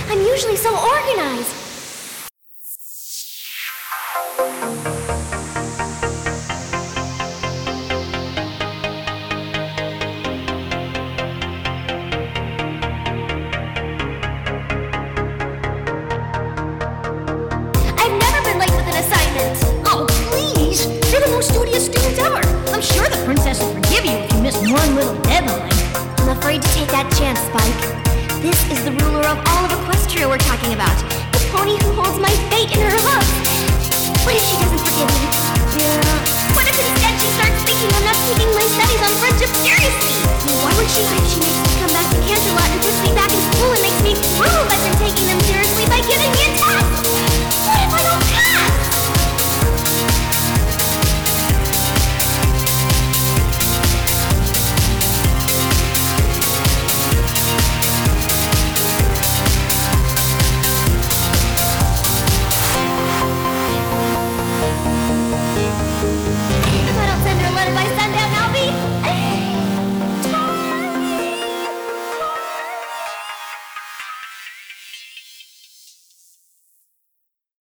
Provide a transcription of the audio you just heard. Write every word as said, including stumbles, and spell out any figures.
I'm usually so organized. I've never been late with an assignment. Oh, please! You're the most studious student ever. I'm sure the princess will forgive you if you miss one little deadline. I'm afraid to take that chance, Spike. This is the ruler of all of Equestria we're talking about. The pony who holds my fate in her hoof. What if she doesn't forgive me? Yeah. What if instead she starts thinking I'm not taking my studies on friendship seriously? Why would she? Why if she makes